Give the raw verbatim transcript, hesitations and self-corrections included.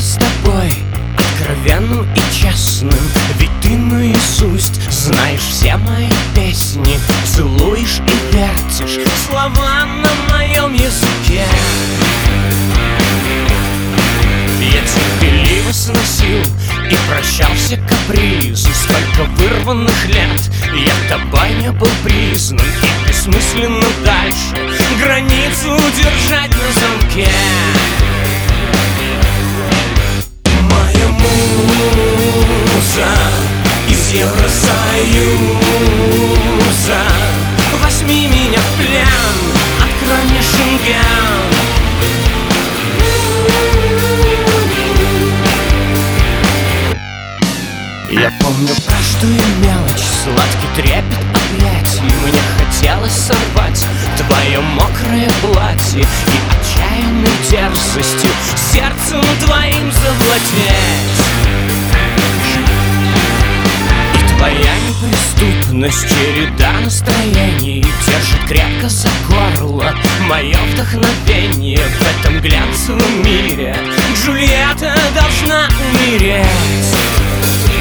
с тобой откровенным и честным, ведь ты наизусть знаешь все мои песни, целуешь и вертишь слова на моем языке. Я терпеливо сносил и прощал все капризы. Сколько вырванных лет я тобой не был признан, и бессмысленно дальше границу держать на замке. Моя муза из Евросоюза, возьми меня в плен, открой мне Шенген. Я помню каждую мелочь, сладкий трепет объятий. Мне хотелось сорвать твое мокрое платье и отчаянной дерзостью сердцем твоим завладеть. И твоя неприступность, череда настроений держит крепко за горло мое вдохновение. В этом глянцевом мире Джульетта должна умереть.